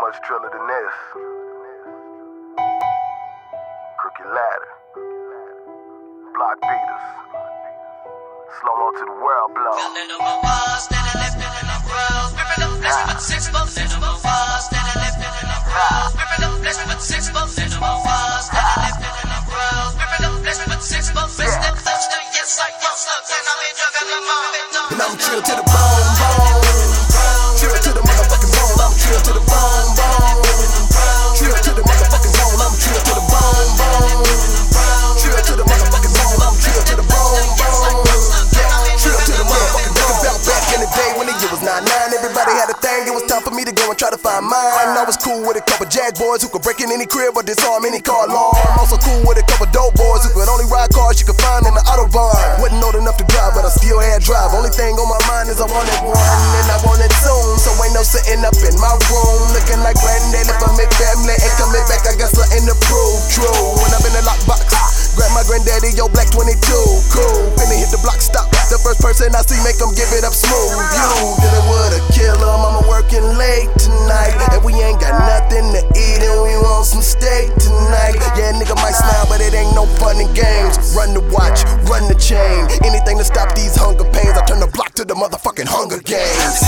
much triller than this. Crooked ladder, block beaters, slow mo to the world blow. And I'm chill to the bone, chill to the motherfucking bone. I'm chill to the bone, chill to the motherfucking bone. I'm chill to the bone, chill to the motherfucking bone. I'm chill to the bone, chill to the motherfucking bone. About back in the day when the year was 99, everybody had a thing. It was time for me to go and try to find mine. I was cool with a couple jack boys who could break in any crib or disarm any car alarm. Also cool with a couple dope boys who could only ride cars you could find on the Autobahn. Wasn't old enough to drive, but I still had drive. Only thing on my mind is I wanted one, and I want it soon. So ain't no sitting up in my room looking like Granddaddy for me family. Ain't coming back, I got something to prove. True, when I'm in the lockbox, grab my granddaddy, yo, black 22. Cool, finna hit the block, stop. The first person I see, make them give it up smooth. You dealing with a killer, mama working late tonight, and we ain't got nothing to eat, and we want some steak tonight. Yeah, nigga might smile, but it ain't no fun in games. Run the watch, run the chain, anything to stop these hunger pains. I turn the block to the motherfucking Hunger Games.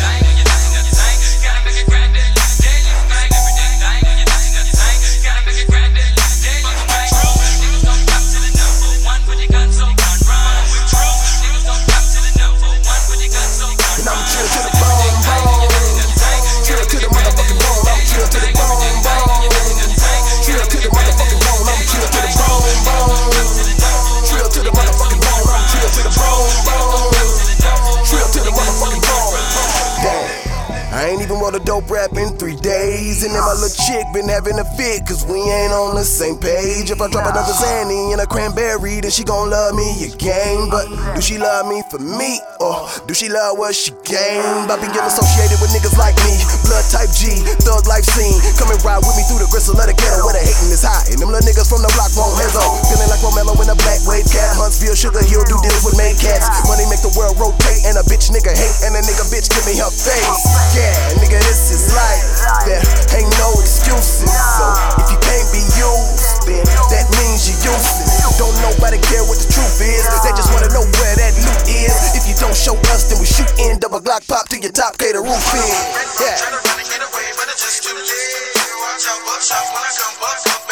I ain't even wrote a dope rap in 3 days, and then my little chick been having a fit, cause we ain't on the same page. If I drop another Zanny and a cranberry, then she gon' love me again. But do she love me for me, or do she love what she gained? I've been getting associated with niggas like me, blood type G, thug life scene. Come and ride with me through the gristle of the ghetto where the hating is high, and them little niggas from the block won't hezo. Feeling like Romello in a black wave cat. Huntsville, Sugar Hill, do deals with made cats. Money make the world rotate, and a bitch nigga hate, and a nigga bitch give me her face. Yeah, nigga, this is life. There ain't no excuses. So if you can't be used, then that means you're useless. Don't nobody care what the truth is. They just wanna know where that loot is. If you don't show us, then we shoot in. Double Glock pop to your top, K the roof in. Yeah. Try to run and get away, but it's just too late. Watch out when I come,